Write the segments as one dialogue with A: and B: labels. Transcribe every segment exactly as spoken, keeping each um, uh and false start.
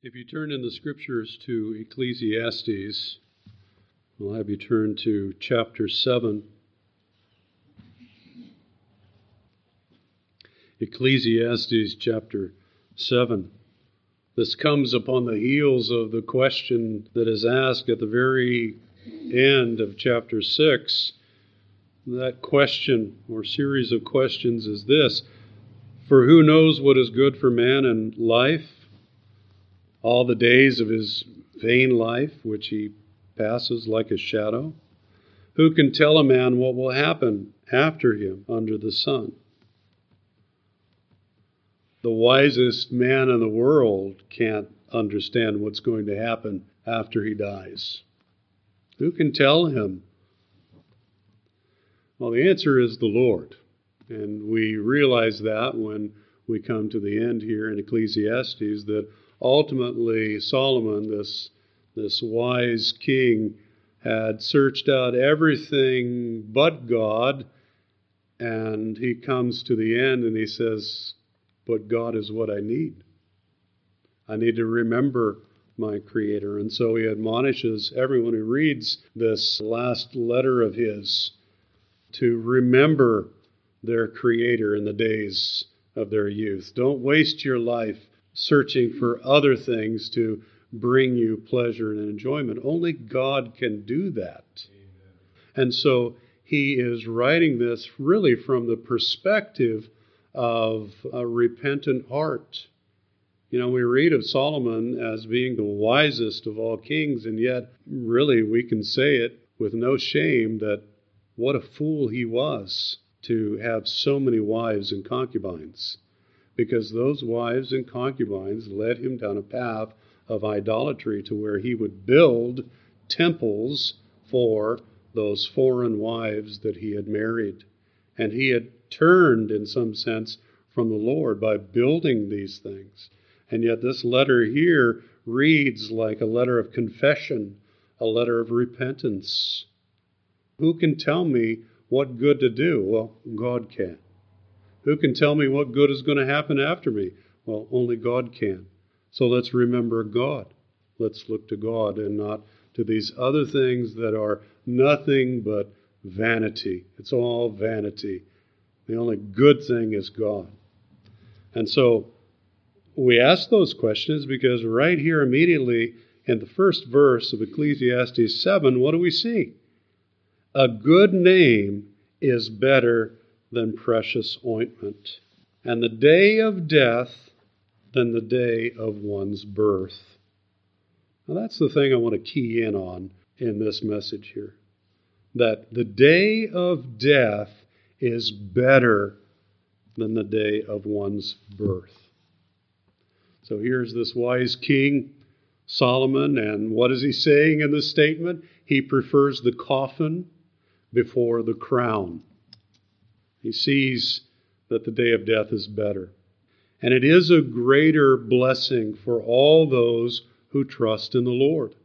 A: If you turn in the scriptures to Ecclesiastes, I'll have you turn to chapter seven. Ecclesiastes chapter seven. This comes upon the heels of the question that is asked at the very end of chapter six. That question, or series of questions, is this: For who knows what is good for man in life, all the days of his vain life, which he passes like a shadow? Who can tell a man what will happen after him under the sun? The wisest man in the world can't understand what's going to happen after he dies. Who can tell him? Well, the answer is the Lord. And we realize that when we come to the end here in Ecclesiastes, that ultimately Solomon, this, this wise king, had searched out everything but God, and he comes to the end and he says, but God is what I need. I need to remember my Creator. And so he admonishes everyone who reads this last letter of his to remember their Creator in the days of their youth. Don't waste your life searching for other things to bring you pleasure and enjoyment. Only God can do that. Amen. And so he is writing this really from the perspective of a repentant heart. You know, we read of Solomon as being the wisest of all kings, and yet really we can say it with no shame that what a fool he was to have so many wives and concubines, because those wives and concubines led him down a path of idolatry to where he would build temples for those foreign wives that he had married. And he had turned, in some sense, from the Lord by building these things. And yet this letter here reads like a letter of confession, a letter of repentance. Who can tell me what good to do? Well, God can. Who can tell me what good is going to happen after me? Well, only God can. So let's remember God. Let's look to God and not to these other things that are nothing but vanity. It's all vanity. The only good thing is God. And so we ask those questions because right here immediately in the first verse of Ecclesiastes seven, what do we see? A good name is better than precious ointment, and the day of death than the day of one's birth. Now that's the thing I want to key in on in this message here. That the day of death is better than the day of one's birth. So here's this wise king, Solomon, and what is he saying in this statement? He prefers the coffin before the crown. He sees that the day of death is better. And it is a greater blessing for all those who trust in the Lord.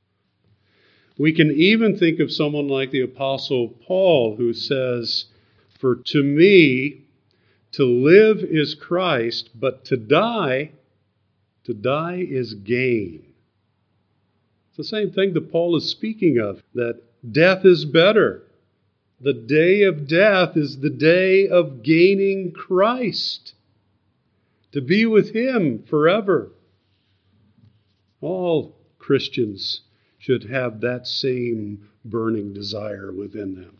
A: We can even think of someone like the Apostle Paul, who says, For to me, to live is Christ, but to die, to die is gain. It's the same thing that Paul is speaking of, that death is better. The day of death is the day of gaining Christ, to be with Him forever. All Christians should have that same burning desire within them.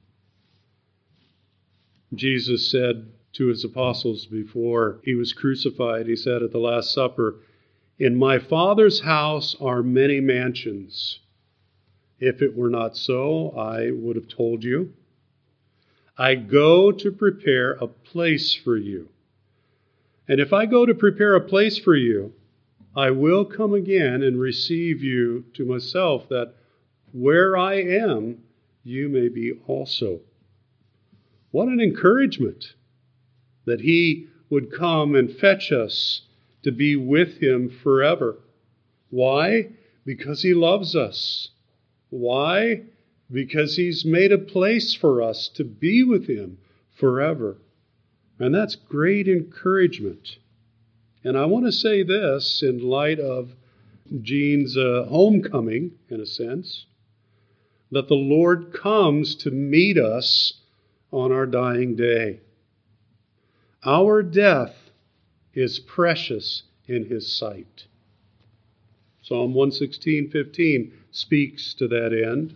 A: Jesus said to His apostles before He was crucified, He said at the Last Supper, In my Father's house are many mansions. If it were not so, I would have told you. I go to prepare a place for you. And if I go to prepare a place for you, I will come again and receive you to myself, that where I am, you may be also. What an encouragement that He would come and fetch us to be with Him forever. Why? Because He loves us. Why? Because He's made a place for us to be with Him forever. And that's great encouragement. And I want to say this in light of Jean's uh, homecoming, in a sense, that the Lord comes to meet us on our dying day. Our death is precious in His sight. Psalm one sixteen, fifteen speaks to that end.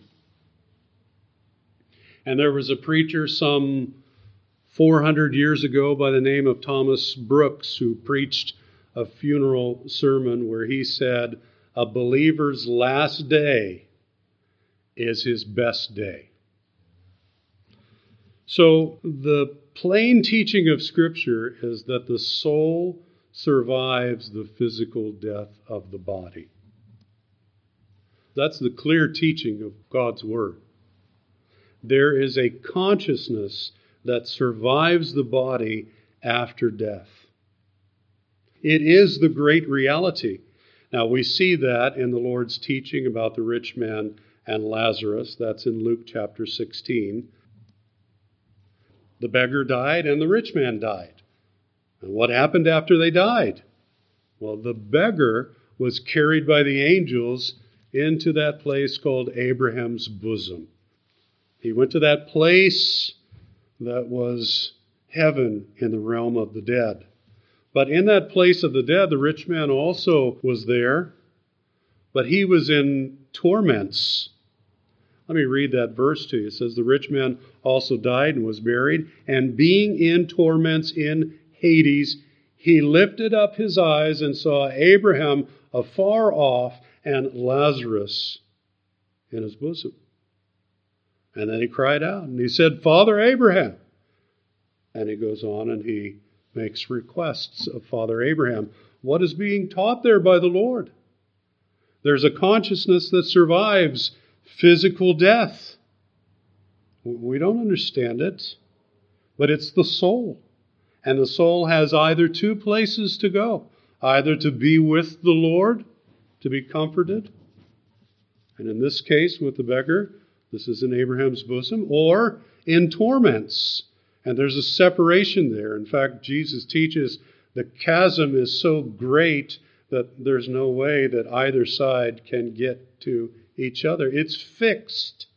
A: And there was a preacher some four hundred years ago by the name of Thomas Brooks who preached a funeral sermon where he said, a believer's last day is his best day. So the plain teaching of Scripture is that the soul survives the physical death of the body. That's the clear teaching of God's Word. There is a consciousness that survives the body after death. It is the great reality. Now we see that in the Lord's teaching about the rich man and Lazarus. That's in Luke chapter sixteen. The beggar died and the rich man died. And what happened after they died? Well, the beggar was carried by the angels into that place called Abraham's bosom. He went to that place that was heaven in the realm of the dead. But in that place of the dead, the rich man also was there, but he was in torments. Let me read that verse to you. It says, the rich man also died and was buried, and being in torments in Hades, he lifted up his eyes and saw Abraham afar off and Lazarus in his bosom. And then he cried out and he said, Father Abraham. And he goes on and he makes requests of Father Abraham. What is being taught there by the Lord? There's a consciousness that survives physical death. We don't understand it, but it's the soul. And the soul has either two places to go, either to be with the Lord, to be comforted, and in this case with the beggar, this is in Abraham's bosom, or in torments. And there's a separation there. In fact, Jesus teaches the chasm is so great that there's no way that either side can get to each other. It's fixed.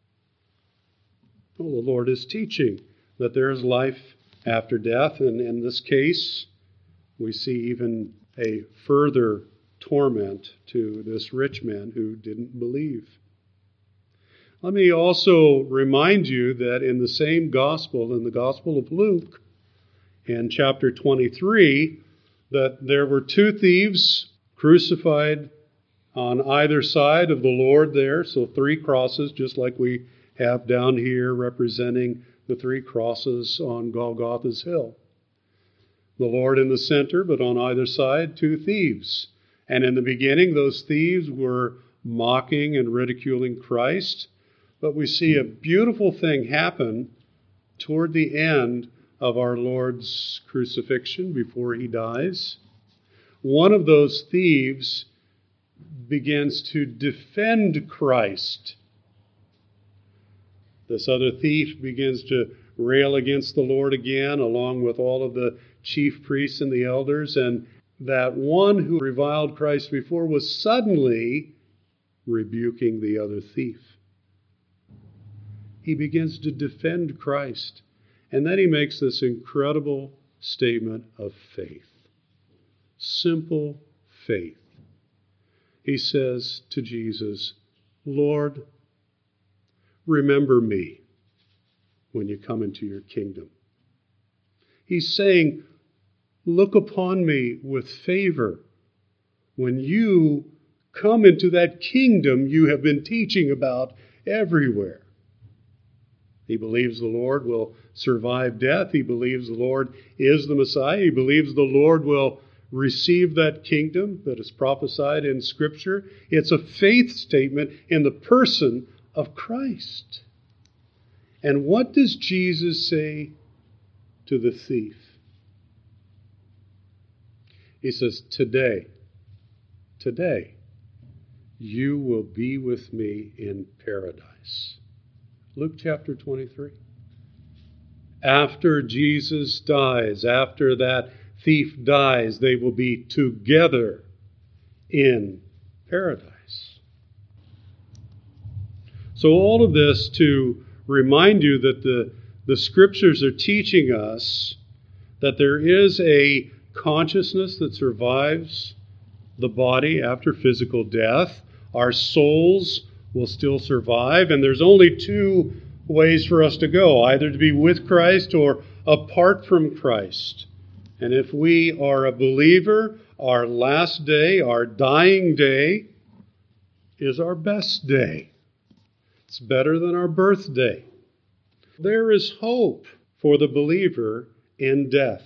A: Well, the Lord is teaching that there is life after death. And in this case, we see even a further torment to this rich man who didn't believe. Let me also remind you that in the same gospel, in the Gospel of Luke, in chapter twenty-three, that there were two thieves crucified on either side of the Lord there. So three crosses, just like we have down here representing the three crosses on Golgotha's hill. The Lord in the center, but on either side, two thieves. And in the beginning, those thieves were mocking and ridiculing Christ. But we see a beautiful thing happen toward the end of our Lord's crucifixion before he dies. One of those thieves begins to defend Christ. This other thief begins to rail against the Lord again, along with all of the chief priests and the elders. And that one who reviled Christ before was suddenly rebuking the other thief. He begins to defend Christ. And then he makes this incredible statement of faith. Simple faith. He says to Jesus, Lord, remember me when you come into your kingdom. He's saying, look upon me with favor when you come into that kingdom you have been teaching about everywhere. He believes the Lord will survive death. He believes the Lord is the Messiah. He believes the Lord will receive that kingdom that is prophesied in Scripture. It's a faith statement in the person of Christ. And what does Jesus say to the thief? He says, today, today, you will be with me in paradise. Luke chapter twenty-three. After Jesus dies, after that thief dies, they will be together in paradise. So all of this to remind you that the, the Scriptures are teaching us that there is a consciousness that survives the body after physical death. Our souls will still survive, and there's only two ways for us to go, either to be with Christ or apart from Christ. And if we are a believer, our last day, our dying day, is our best day. It's better than our birthday. There is hope for the believer in death.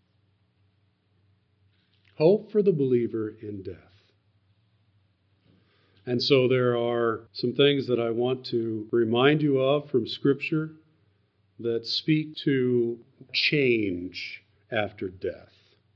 A: Hope for the believer in death. And so there are some things that I want to remind you of from Scripture that speak to change after death.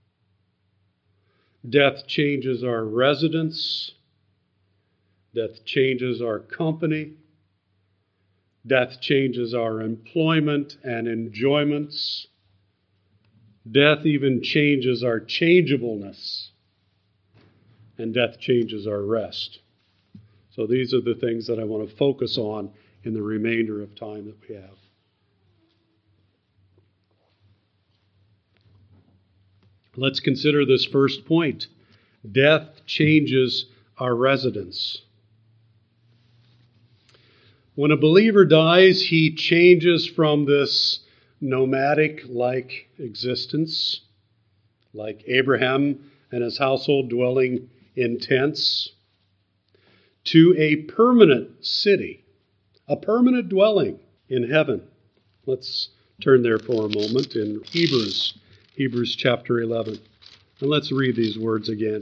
A: Death changes our residence. Death changes our company. Death changes our employment and enjoyments. Death even changes our changeableness. And death changes our rest. So these are the things that I want to focus on in the remainder of time that we have. Let's consider this first point. Death changes our residence. When a believer dies, he changes from this nomadic-like existence, like Abraham and his household dwelling in tents, to a permanent city, a permanent dwelling in heaven. Let's turn there for a moment in Hebrews, Hebrews chapter eleven. And let's read these words again.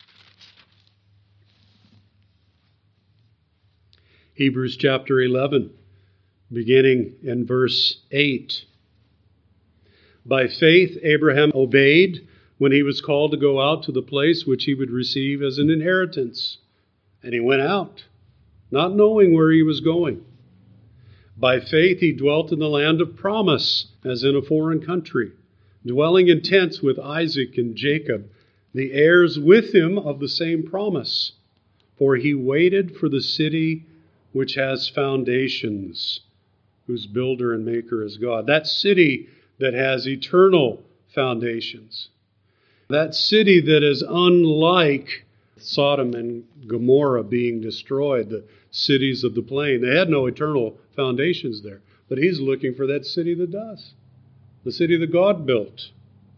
A: Hebrews chapter eleven, beginning in verse eight. By faith, Abraham obeyed when he was called to go out to the place which he would receive as an inheritance. And he went out, not knowing where he was going. By faith, he dwelt in the land of promise, as in a foreign country, dwelling in tents with Isaac and Jacob, the heirs with him of the same promise. For he waited for the city which has foundations, whose builder and maker is God. That city that has eternal foundations. That city that is unlike Sodom and Gomorrah being destroyed, the cities of the plain. They had no eternal foundations there. But he's looking for that city that does. The city that God built.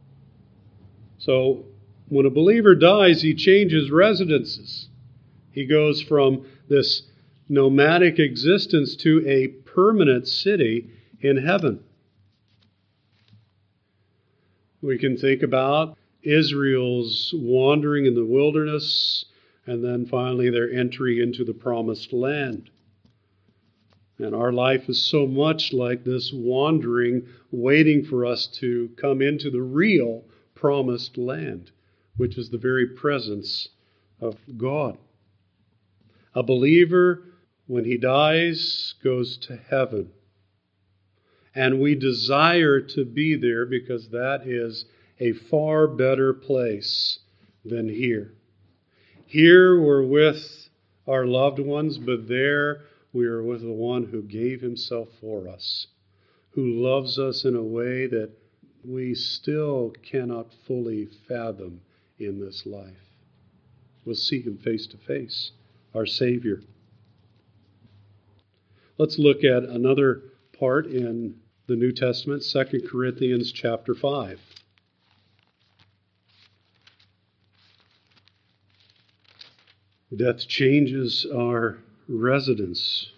A: So when a believer dies, he changes residences. He goes from this nomadic existence to a permanent city in heaven. We can think about Israel's wandering in the wilderness, and then finally their entry into the promised land. And our life is so much like this wandering, waiting for us to come into the real promised land, which is the very presence of God. A believer, when he dies, goes to heaven. And we desire to be there because that is a far better place than here. Here we're with our loved ones, but there we are with the one who gave himself for us, who loves us in a way that we still cannot fully fathom in this life. We'll see him face to face, our Savior. Let's look at another part in the New Testament, Second Corinthians chapter five. Death changes our residence.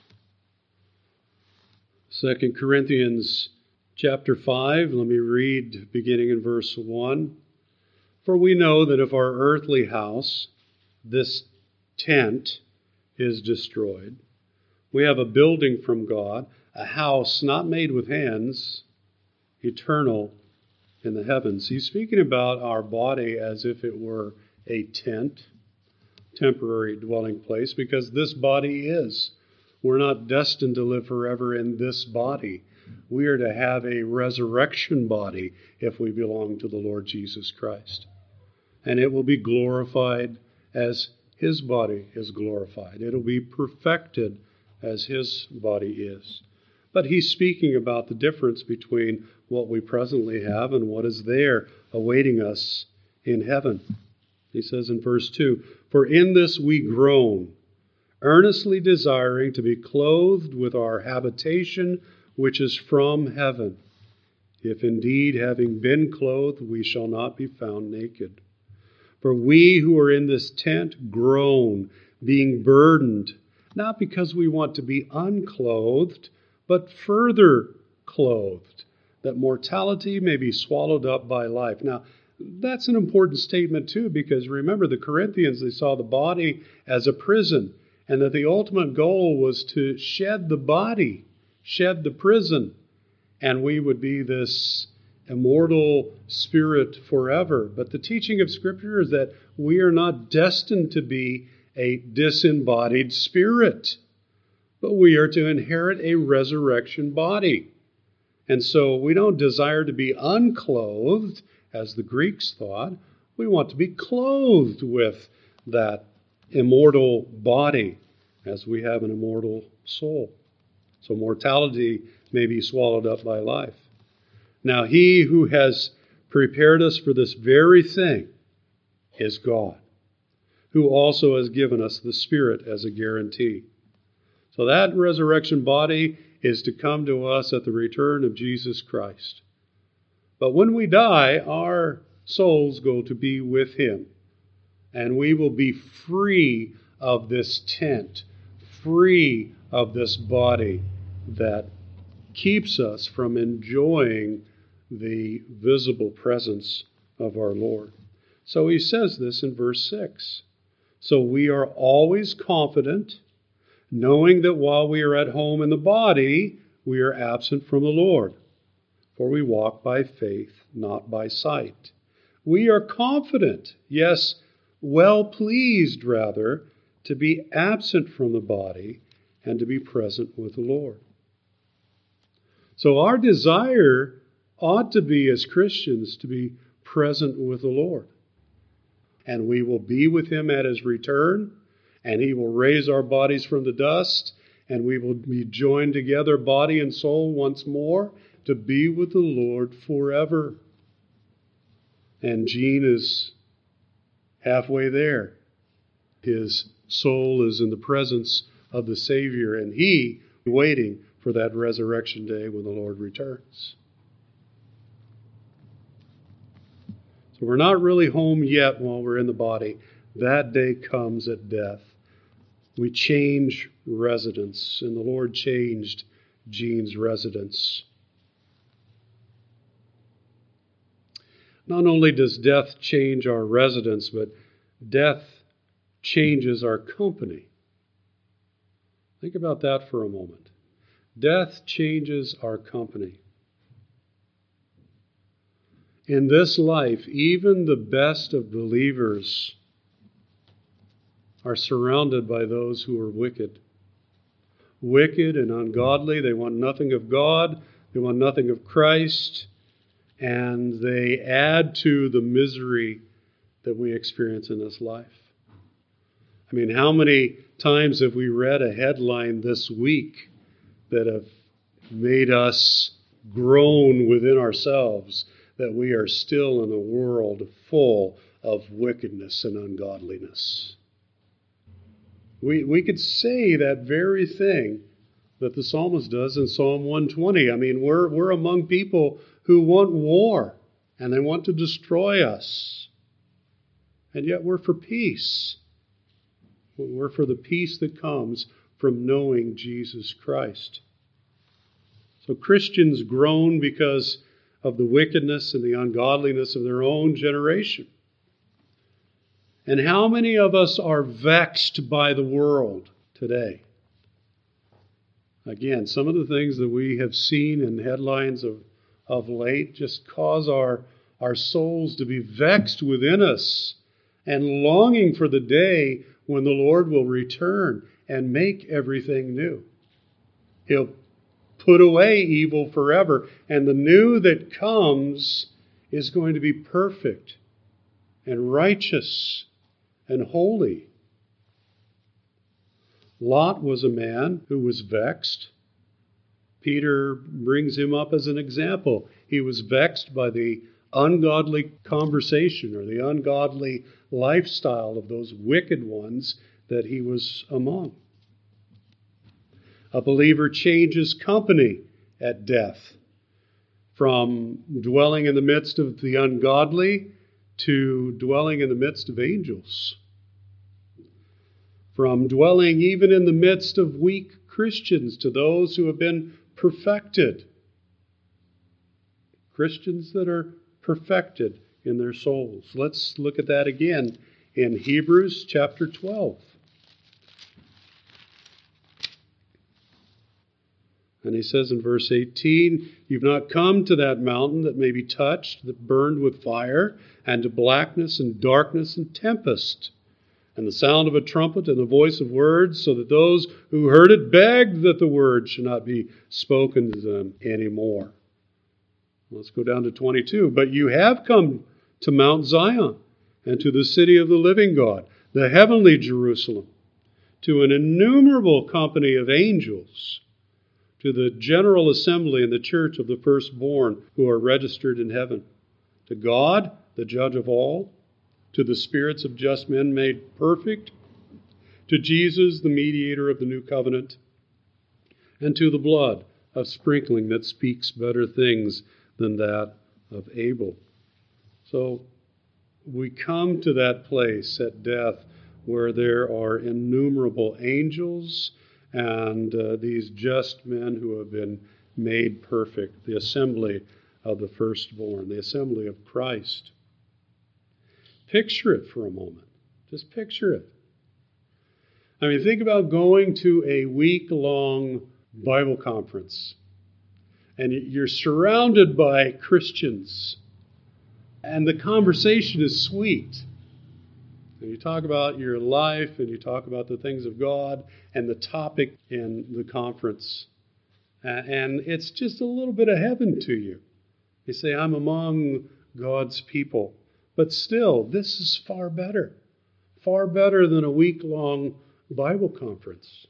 A: Second Corinthians chapter five, let me read beginning in verse one. For we know that if our earthly house, this tent, is destroyed, we have a building from God, a house not made with hands, eternal in the heavens. He's speaking about our body as if it were a tent, temporary dwelling place, because this body is. We're not destined to live forever in this body, we are to have a resurrection body if we belong to the Lord Jesus Christ. And it will be glorified as his body is glorified. It'll be perfected as his body is. But he's speaking about the difference between what we presently have and what is there awaiting us in heaven. He says in verse two, "For in this we groan, earnestly desiring to be clothed with our habitation which is from heaven. If indeed, having been clothed, we shall not be found naked. For we who are in this tent groan, being burdened, not because we want to be unclothed, but further clothed, that mortality may be swallowed up by life." Now, that's an important statement too, because remember, the Corinthians, they saw the body as a prison, and that the ultimate goal was to shed the body, shed the prison, and we would be this immortal spirit forever. But the teaching of Scripture is that we are not destined to be a disembodied spirit, but we are to inherit a resurrection body. And so we don't desire to be unclothed, as the Greeks thought. We want to be clothed with that immortal body, as we have an immortal soul. So mortality may be swallowed up by life. Now he who has prepared us for this very thing is God, who also has given us the Spirit as a guarantee. So that resurrection body is to come to us at the return of Jesus Christ. But when we die, our souls go to be with him, and we will be free of this tent, free of this body that keeps us from enjoying the visible presence of our Lord. So he says this in verse six. "So we are always confident, knowing that while we are at home in the body, we are absent from the Lord. For we walk by faith, not by sight. We are confident, yes, well pleased rather, to be absent from the body and to be present with the Lord." So our desire ought to be, as Christians, to be present with the Lord. And we will be with him at his return, and he will raise our bodies from the dust, and we will be joined together, body and soul, once more, to be with the Lord forever. And Gene is halfway there. His soul is in the presence of the Savior, and he waiting for that resurrection day when the Lord returns. So we're not really home yet while we're in the body. That day comes at death. We change residence, and the Lord changed Gene's residence. Not only does death change our residence, but death changes our company. Think about that for a moment. Death changes our company. In this life, even the best of believers are surrounded by those who are wicked. Wicked and ungodly. They want nothing of God. They want nothing of Christ. And they add to the misery that we experience in this life. I mean, how many times have we read a headline this week that have made us groan within ourselves that we are still in a world full of wickedness and ungodliness? We, we could say that very thing that the psalmist does in Psalm one twenty. I mean, we're, we're among people who want war, and they want to destroy us. And yet we're for peace. We're for the peace that comes from knowing Jesus Christ. So Christians groan because of the wickedness and the ungodliness of their own generation. And how many of us are vexed by the world today? Again, some of the things that we have seen in headlines of, of late just cause our, our souls to be vexed within us and longing for the day when the Lord will return and make everything new. He'll put away evil forever. And the new that comes is going to be perfect and righteous and holy. Lot was a man who was vexed. Peter brings him up as an example. He was vexed by the ungodly conversation or the ungodly lifestyle of those wicked ones that he was among. A believer changes company at death, from dwelling in the midst of the ungodly to dwelling in the midst of angels. From dwelling even in the midst of weak Christians to those who have been perfected. Christians that are perfected in their souls. Let's look at that again in Hebrews chapter twelve. And he says in verse eighteen, "You've not come to that mountain that may be touched, that burned with fire, and to blackness and darkness and tempest, and the sound of a trumpet and the voice of words, so that those who heard it begged that the word should not be spoken to them anymore." Let's go down to twenty-two. "But you have come to Mount Zion, and to the city of the living God, the heavenly Jerusalem, to an innumerable company of angels, to the general assembly and the church of the firstborn who are registered in heaven, to God, the judge of all, to the spirits of just men made perfect, to Jesus, the mediator of the new covenant, and to the blood of sprinkling that speaks better things than that of Abel." So we come to that place at death where there are innumerable angels and uh, these just men who have been made perfect, the assembly of the firstborn, the assembly of Christ. Picture it for a moment. Just picture it. I mean, think about going to a week-long Bible conference, and you're surrounded by Christians, and the conversation is sweet. And you talk about your life, and you talk about the things of God, and the topic in the conference. And it's just a little bit of heaven to you. You say, I'm among God's people. But still, this is far better. Far better than a week-long Bible conference.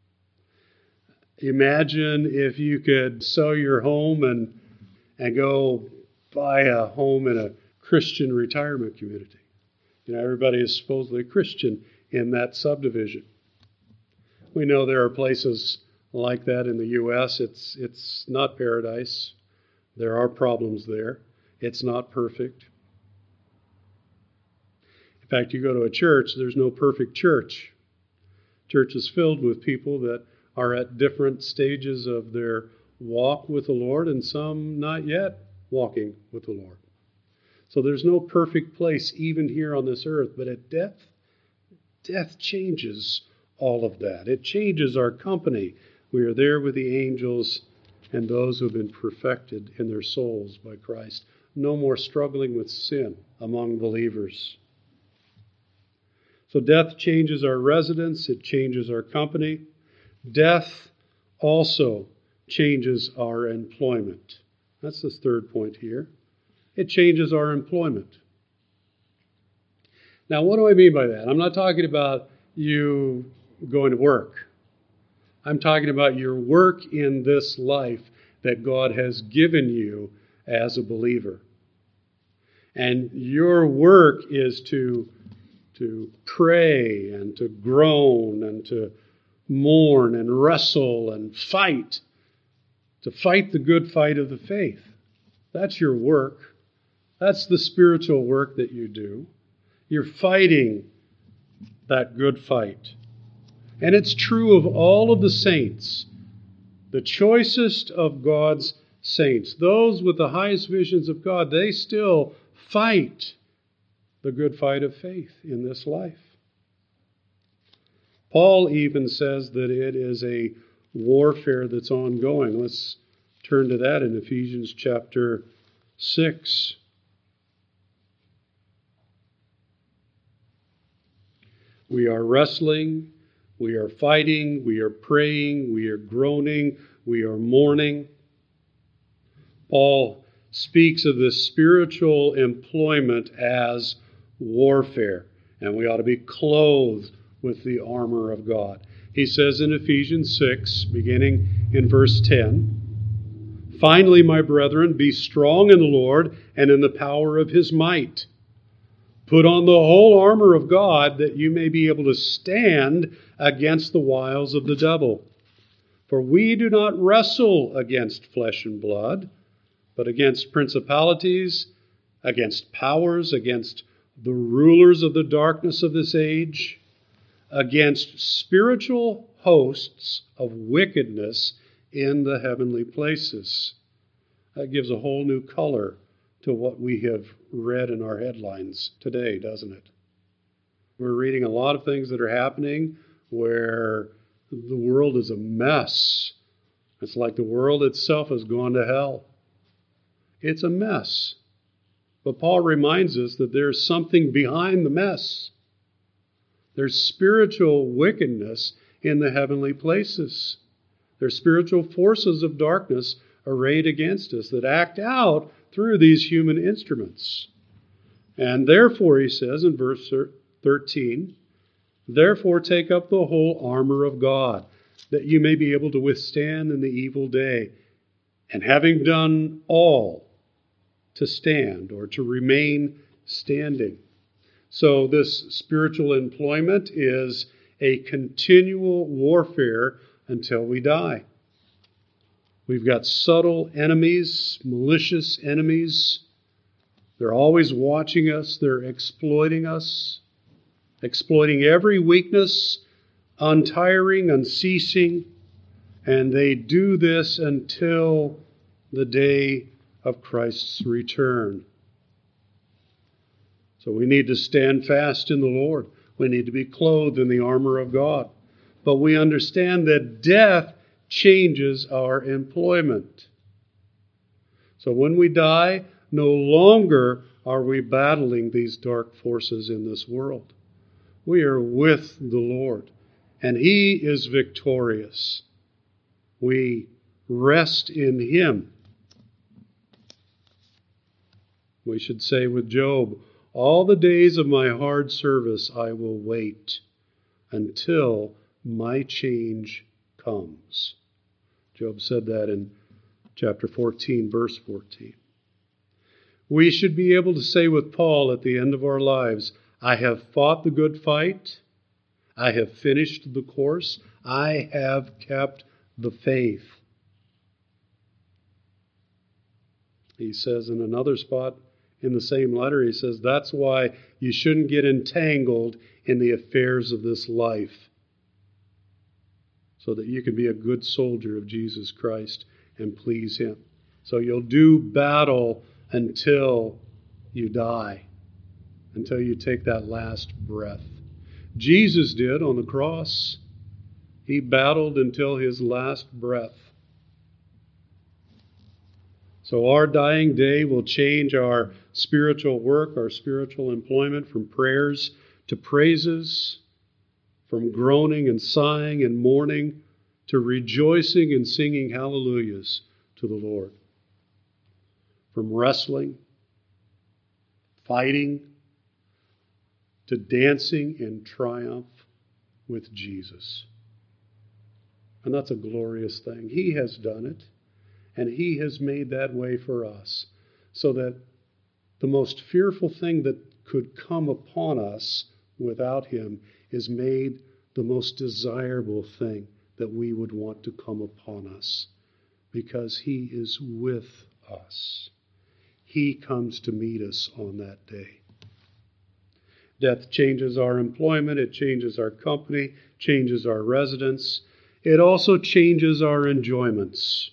A: Imagine if you could sell your home and, and go buy a home in a Christian retirement community. You know, everybody is supposedly Christian in that subdivision. We know there are places like that in the U S. It's it's not paradise. There are problems there. It's not perfect. In fact, you go to a church, there's no perfect church. Church is filled with people that are at different stages of their walk with the Lord, and some not yet walking with the Lord. So there's no perfect place even here on this earth, but at death, death changes all of that. It changes our company. We are there with the angels and those who have been perfected in their souls by Christ. No more struggling with sin among believers. So death changes our residence. It changes our company. Death also changes our employment. That's the third point here. It changes our employment. Now, what do I mean by that? I'm not talking about you going to work. I'm talking about your work in this life that God has given you as a believer. And your work is to, to pray and to groan and to mourn and wrestle and fight, to fight the good fight of the faith. That's your work. That's the spiritual work that you do. You're fighting that good fight. And it's true of all of the saints, the choicest of God's saints, those with the highest visions of God, they still fight the good fight of faith in this life. Paul even says that it is a warfare that's ongoing. Let's turn to that in Ephesians chapter six. We are wrestling, we are fighting, we are praying, we are groaning, we are mourning. Paul speaks of this spiritual employment as warfare, and we ought to be clothed with the armor of God. He says in Ephesians six, beginning in verse ten, "Finally, my brethren, be strong in the Lord and in the power of his might. Put on the whole armor of God, that you may be able to stand against the wiles of the devil. For we do not wrestle against flesh and blood, but against principalities, against powers, against the rulers of the darkness of this age, against spiritual hosts of wickedness in the heavenly places." That gives a whole new color to what we have read in our headlines today, doesn't it? We're reading a lot of things that are happening where the world is a mess. It's like the world itself has gone to hell. It's a mess. But Paul reminds us that there's something behind the mess. There's spiritual wickedness in the heavenly places. There's spiritual forces of darkness arrayed against us that act out through these human instruments. And therefore, he says in verse thirteen, "Therefore take up the whole armor of God, that you may be able to withstand in the evil day, and having done all, to stand," or to remain standing. So this spiritual employment is a continual warfare until we die. We've got subtle enemies, malicious enemies. They're always watching us. They're exploiting us, exploiting every weakness, untiring, unceasing. And they do this until the day of Christ's return. So we need to stand fast in the Lord. We need to be clothed in the armor of God. But we understand that death changes our employment. So when we die, no longer are we battling these dark forces in this world. We are with the Lord, and he is victorious. We rest in him. We should say with Job, "All the days of my hard service I will wait until my change comes." Job said that in chapter fourteen, verse fourteen. We should be able to say with Paul at the end of our lives, "I have fought the good fight. I have finished the course. I have kept the faith." He says in another spot in the same letter, he says, that's why you shouldn't get entangled in the affairs of this life, so that you can be a good soldier of Jesus Christ and please him. So you'll do battle until you die, until you take that last breath. Jesus did on the cross. He battled until his last breath. So our dying day will change our spiritual work, our spiritual employment, from prayers to praises, from groaning and sighing and mourning to rejoicing and singing hallelujahs to the Lord. From wrestling, fighting, to dancing in triumph with Jesus. And that's a glorious thing. He has done it, and he has made that way for us, so that the most fearful thing that could come upon us without him is made the most desirable thing that we would want to come upon us, because he is with us. He comes to meet us on that day. Death changes our employment, it changes our company, changes our residence. It also changes our enjoyments.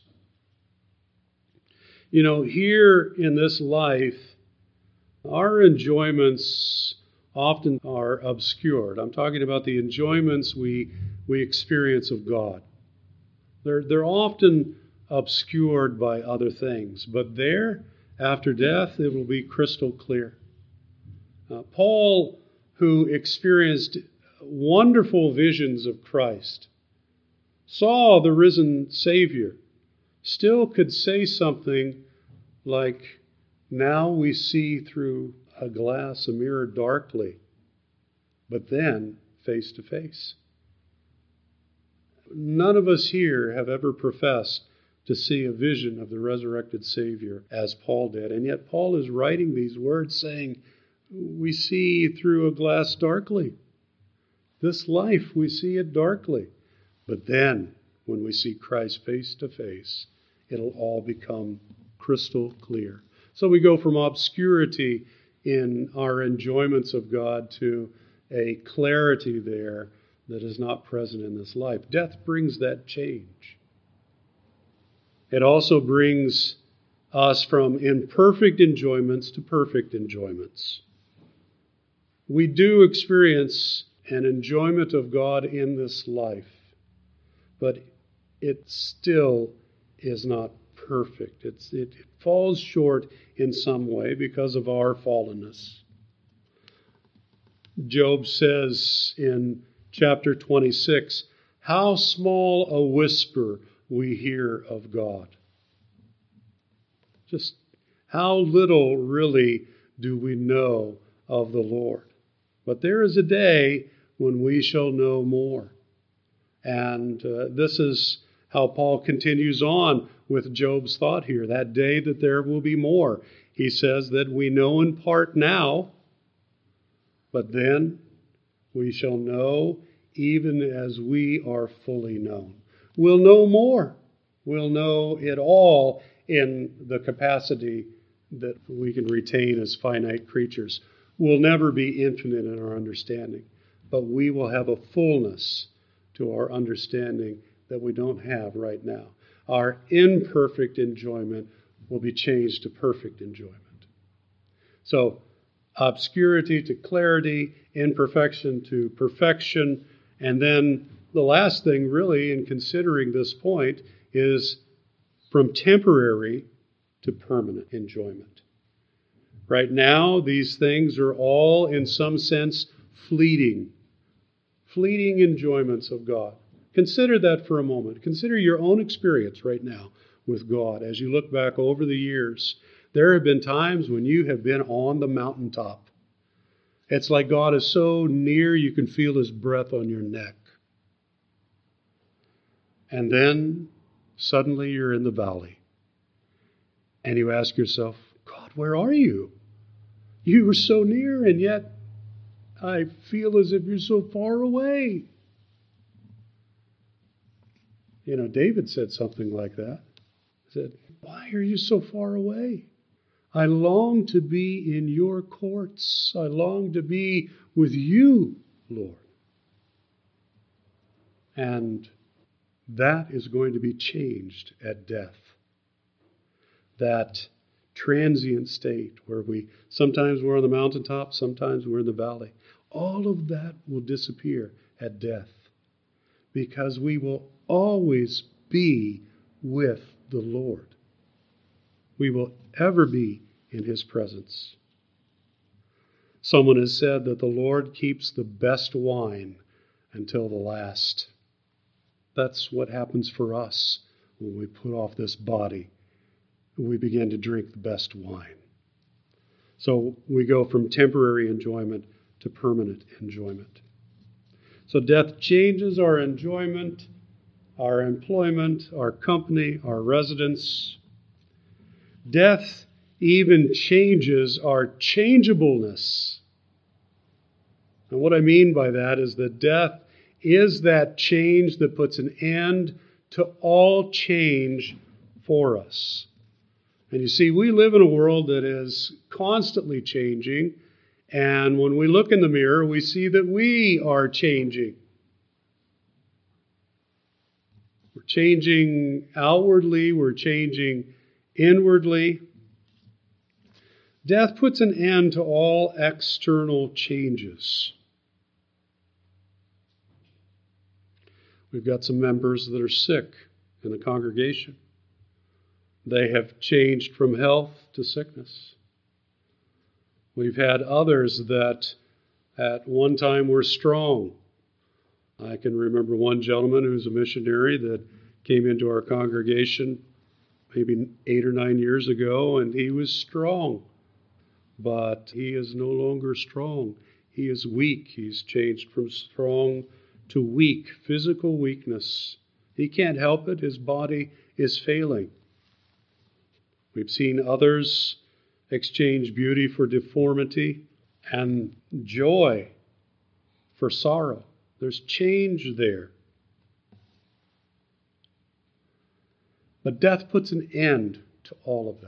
A: You know, here in this life, our enjoyments often are obscured. I'm talking about the enjoyments we we experience of God. They're, they're often obscured by other things, but there, after death, it will be crystal clear. Uh, Paul, who experienced wonderful visions of Christ, saw the risen Savior. still could say something like, now we see through a glass, a mirror darkly, but then face to face. None of us here have ever professed to see a vision of the resurrected Savior as Paul did. And yet Paul is writing these words saying, we see through a glass darkly. This life, we see it darkly. But then, when we see Christ face to face, it'll all become crystal clear. So we go from obscurity in our enjoyments of God to a clarity there that is not present in this life. Death brings that change. It also brings us from imperfect enjoyments to perfect enjoyments. We do experience an enjoyment of God in this life, but it still is not perfect. It's, it, it falls short in some way because of our fallenness. Job says in chapter twenty-six, how small a whisper we hear of God. Just how little really do we know of the Lord. But there is a day when we shall know more. And uh, this is how Paul continues on with Job's thought here. That day that there will be more. He says that we know in part now, but then we shall know even as we are fully known. We'll know more. We'll know it all in the capacity that we can retain as finite creatures. We'll never be infinite in our understanding, but we will have a fullness to our understanding that we don't have right now. Our imperfect enjoyment will be changed to perfect enjoyment. So, obscurity to clarity, imperfection to perfection, and then the last thing really in considering this point is from temporary to permanent enjoyment. Right now, these things are all in some sense fleeting, fleeting enjoyments of God. Consider that for a moment. Consider your own experience right now with God as you look back over the years. There have been times when you have been on the mountaintop. It's like God is so near you can feel His breath on your neck. And then suddenly you're in the valley. And you ask yourself, God, where are you? You were so near, and yet I feel as if you're so far away. You know, David said something like that. He said, why are you so far away? I long to be in your courts. I long to be with you, Lord. And that is going to be changed at death. That transient state where we sometimes we're on the mountaintop, sometimes we're in the valley. All of that will disappear at death because we will always be with the Lord. We will ever be in His presence. Someone has said that the Lord keeps the best wine until the last. That's what happens for us when we put off this body. We begin to drink the best wine. So we go from temporary enjoyment to permanent enjoyment. So death changes our enjoyment, our employment, our company, our residence. Death even changes our changeableness. And what I mean by that is that death is that change that puts an end to all change for us. And you see, we live in a world that is constantly changing, and when we look in the mirror, we see that we are changing. We're changing outwardly, we're changing inwardly. Death puts an end to all external changes. We've got some members that are sick in the congregation. They have changed from health to sickness. We've had others that at one time were strong. I can remember one gentleman who's a missionary that came into our congregation maybe eight or nine years ago, and he was strong. But he is no longer strong. He is weak. He's changed from strong to weak, physical weakness. He can't help it. His body is failing. We've seen others exchange beauty for deformity and joy for sorrow. There's change there. But death puts an end to all of that.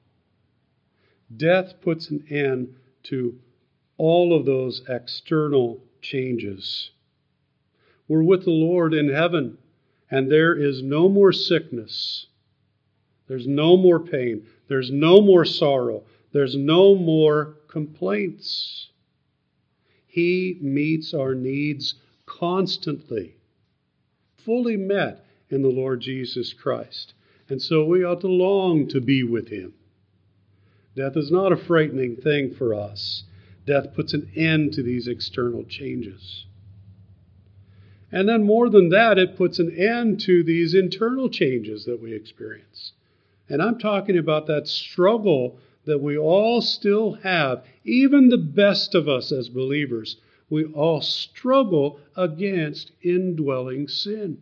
A: Death puts an end to all of those external changes. We're with the Lord in heaven, and there is no more sickness. There's no more pain. There's no more sorrow. There's no more complaints. He meets our needs constantly, fully met in the Lord Jesus Christ. And so we ought to long to be with him. Death is not a frightening thing for us. Death puts an end to these external changes. And then more than that, it puts an end to these internal changes that we experience. And I'm talking about that struggle that we all still have. Even the best of us as believers, we all struggle against indwelling sin.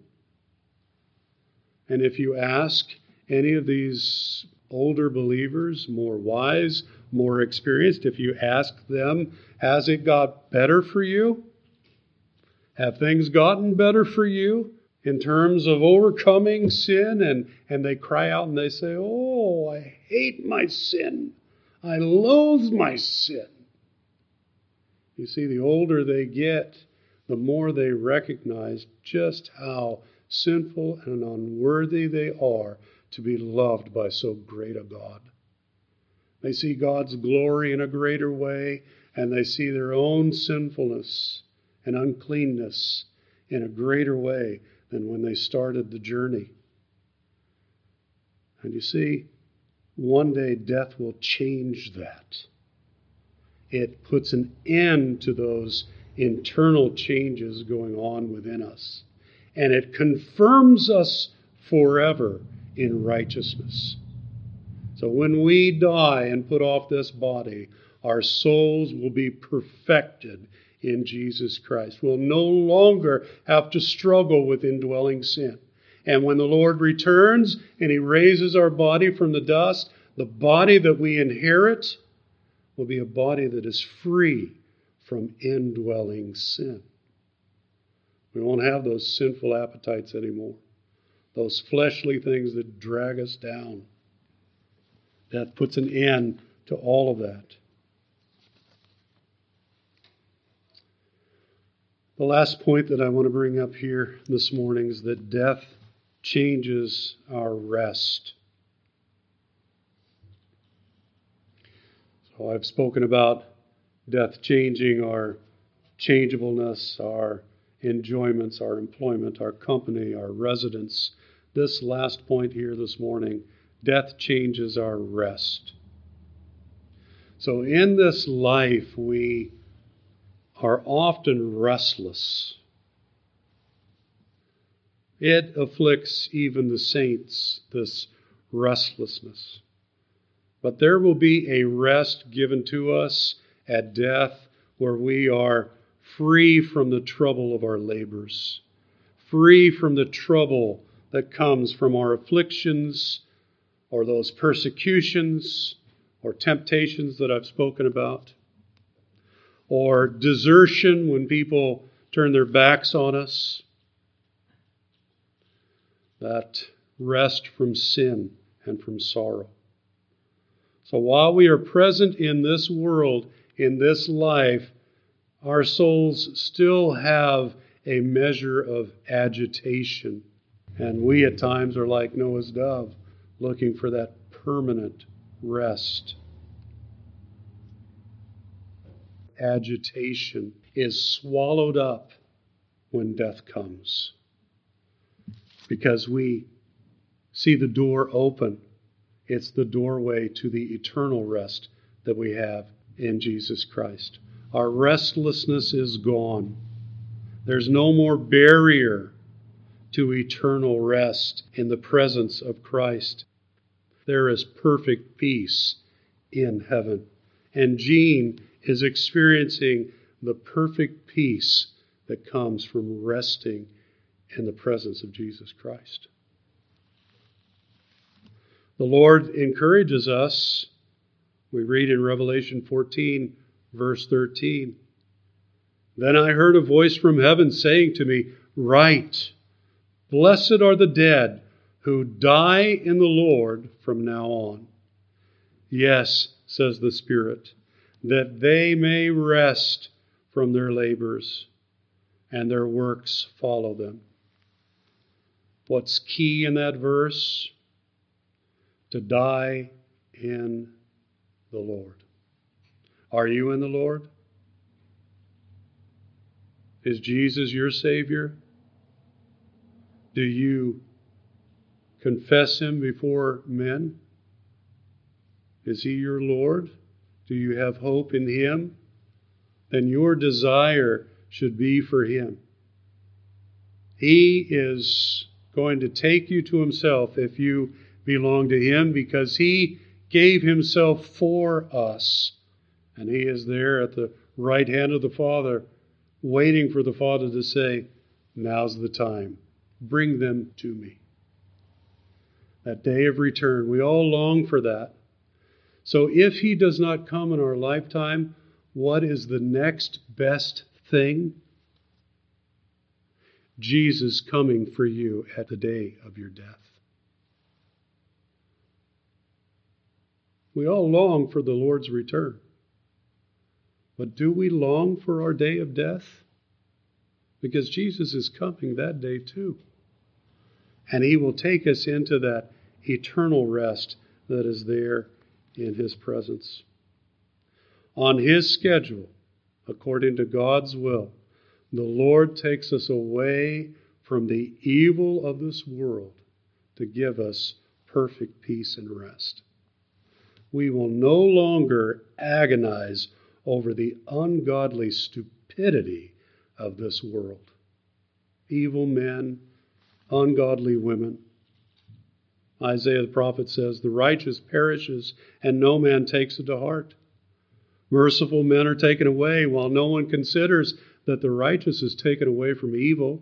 A: And if you ask any of these older believers, more wise, more experienced, if you ask them, has it got better for you? Have things gotten better for you in terms of overcoming sin? And, and they cry out and they say, oh, I hate my sin. I loathe my sin. You see, the older they get, the more they recognize just how sinful and unworthy they are to be loved by so great a God. They see God's glory in a greater way, and they see their own sinfulness and uncleanness in a greater way than when they started the journey. And you see, one day death will change that. It puts an end to those internal changes going on within us. And it confirms us forever in righteousness. So when we die and put off this body, our souls will be perfected in Jesus Christ. We'll no longer have to struggle with indwelling sin. And when the Lord returns and he raises our body from the dust, the body that we inherit will be a body that is free from indwelling sin. We won't have those sinful appetites anymore. Those fleshly things that drag us down. That puts an end to all of that. The last point that I want to bring up here this morning is that death changes our rest. So I've spoken about death changing our changeableness, our enjoyments, our employment, our company, our residence. This last point here this morning, death changes our rest. So in this life, we are often restless. It afflicts even the saints, this restlessness. But there will be a rest given to us at death where we are free from the trouble of our labors, free from the trouble that comes from our afflictions or those persecutions or temptations that I've spoken about, or desertion when people turn their backs on us. That rest from sin and from sorrow. So while we are present in this world, in this life, our souls still have a measure of agitation. And we at times are like Noah's dove, looking for that permanent rest. Agitation is swallowed up when death comes, because we see the door open. It's the doorway to the eternal rest that we have in Jesus Christ. Our restlessness is gone. There's no more barrier to eternal rest in the presence of Christ. There is perfect peace in heaven. And Jean is experiencing the perfect peace that comes from resting in the presence of Jesus Christ. The Lord encourages us. We read in Revelation fourteen, verse thirteen, "Then I heard a voice from heaven saying to me, 'Write, blessed are the dead who die in the Lord from now on.' Yes," says the Spirit, "that they may rest from their labors, and their works follow them." What's key in that verse? To die in the Lord. Are you in the Lord? Is Jesus your Savior? Do you confess Him before men? Is He your Lord? Do you have hope in Him? Then your desire should be for Him. He is going to take you to Himself if you belong to Him, because He gave Himself for us. And He is there at the right hand of the Father, waiting for the Father to say, "Now's the time. Bring them to me." That day of return, we all long for that. So if He does not come in our lifetime, what is the next best thing? Jesus coming for you at the day of your death. We all long for the Lord's return. But do we long for our day of death? Because Jesus is coming that day too. And He will take us into that eternal rest that is there in His presence. On His schedule, according to God's will, the Lord takes us away from the evil of this world to give us perfect peace and rest. We will no longer agonize over the ungodly stupidity of this world. Evil men, ungodly women. Isaiah the prophet says, "The righteous perishes, and no man takes it to heart. Merciful men are taken away, while no one considers that the righteous is taken away from evil.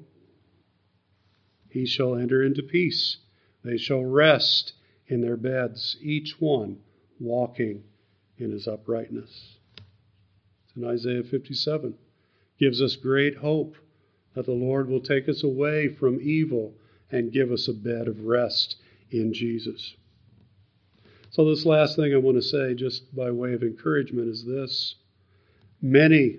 A: He shall enter into peace. They shall rest in their beds, each one walking in his uprightness." It's in Isaiah fifty-seven. Gives us great hope that the Lord will take us away from evil and give us a bed of rest in Jesus. So this last thing I want to say, just by way of encouragement, is this. Many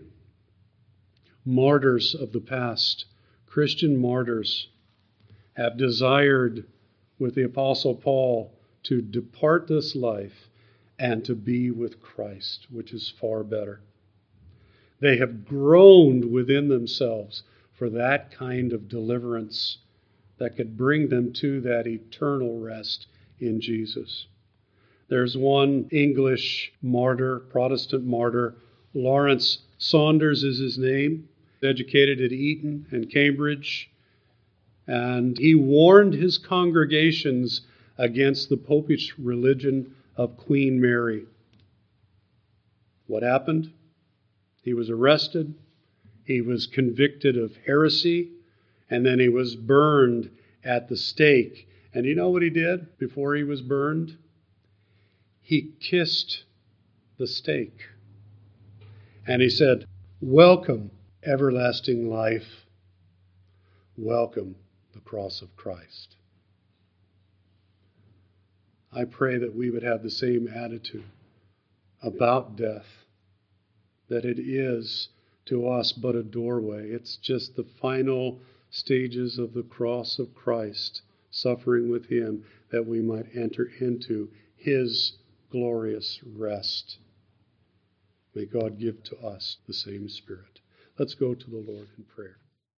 A: martyrs of the past, Christian martyrs, have desired with the Apostle Paul to depart this life and to be with Christ, which is far better. They have groaned within themselves for that kind of deliverance that could bring them to that eternal rest in Jesus. There's one English martyr, Protestant martyr, Lawrence Saunders is his name, educated at Eton and Cambridge, and he warned his congregations against the popish religion of Queen Mary. What happened? He was arrested, he was convicted of heresy, and then he was burned at the stake. And you know what he did before he was burned? He kissed the stake. And he said, "Welcome, everlasting life. Welcome, the cross of Christ." I pray that we would have the same attitude about death, that it is to us but a doorway. It's just the final stages of the cross of Christ, suffering with Him, that we might enter into His glorious rest. May God give to us the same Spirit. Let's go to the Lord in prayer.